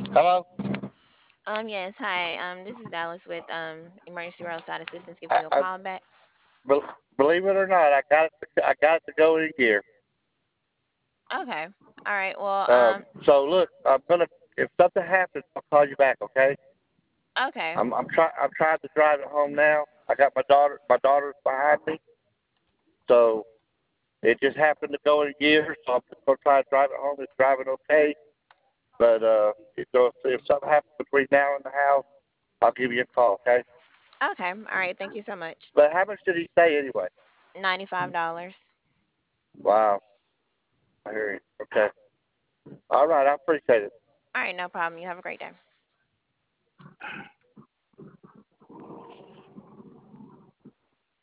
Hello? Yes, hi. This is Dallas with Emergency Roadside Assistance giving I, you a I, call back. be- Believe it or not, I got it to go in gear. Okay. All right. Well, So look, if something happens, I'll call you back, okay? okay. I'm trying to drive it home now. I got my daughter's behind me, so it just happened to go in gear, so I'm just gonna try to drive it home. It's driving okay, but if something happens between now and the house, I'll give you a call, okay? Okay. All right. Thank you so much. But how much did he say anyway? $95. Wow, I hear you. Okay, all right, I appreciate it. All right. No problem. You have a great day.